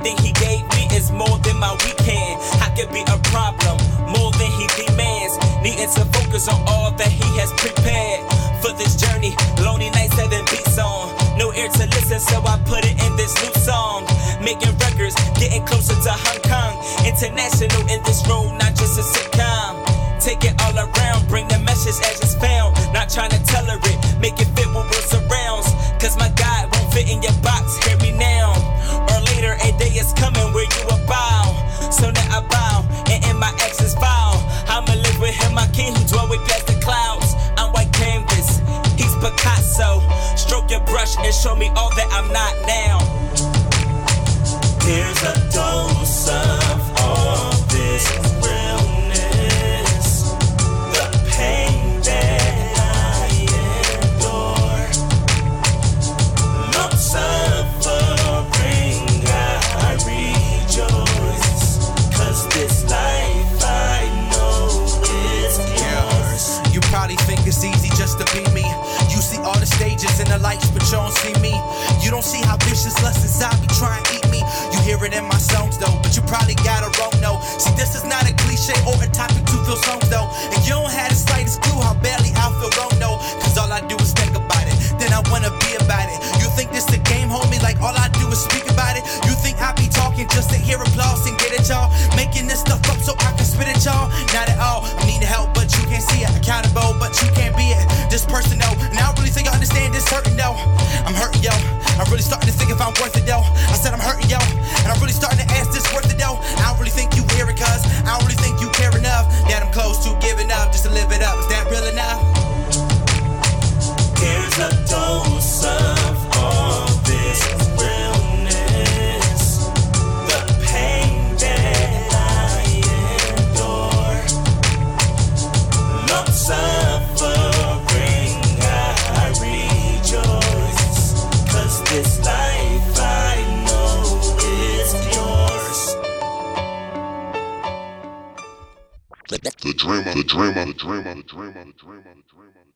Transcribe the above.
Everything he gave me is more than my weekend. I could be a problem, more than he demands. Needing to focus on all that he has prepared for this journey. Lonely nights, 7 beats on. No ear to listen, so I put it in this new song. Making records, getting closer to Hong Kong. International in this role, not just a sitcom. Take it all around, bring the message as it's found. Not trying to tell her it, make it fit what surrounds. Cause my God won't fit in your box, hear me now. Or later, a day is coming where you will bow. So now I bow, and in my ex's vow, I'ma live with him, my king who dwell way past the clouds. I'm white canvas, he's Picasso. Stroke your brush and show me all that I'm not now. Here's a dose of all this realness, the pain that I endure. Long suffering, I rejoice, 'cause this life I know is yours. You probably think it's easy just to be me. You see all the stages and the lights, but you don't see me. You don't see how vicious lust inside be trying to eat me. You hear it in my songs though, but you probably got it wrong, no. See, this is not a cliche or a topic to feel songs though. And you don't have the slightest clue how badly I feel wrong, no. 'Cause all I do is think about it, then I wanna be about it. You think this a game, homie, like all I do is speak about it. You think I be talking just to hear applause and get it, y'all. Making this stuff up so I can spit it, y'all. Not at all, I need help, but you can't see it. Accountable, but you can't be it. This person, though, and I don't really think I understand this hurting, though. I'm hurting, yo. I'm really starting to think if I'm worth it, though. I said I'm hurting, yo. And I'm really starting to ask this worth it, though. I don't really think you hear it, cuz I don't really think you care enough. That I'm close to giving up just to live it up. Is that real enough? Here's a dose of all this realness, the pain that I endure. Long suffering, I rejoice, 'cause this life I know is yours. The dreamer, the dreamer, the dreamer, the dreamer, the dreamer, the dreamer.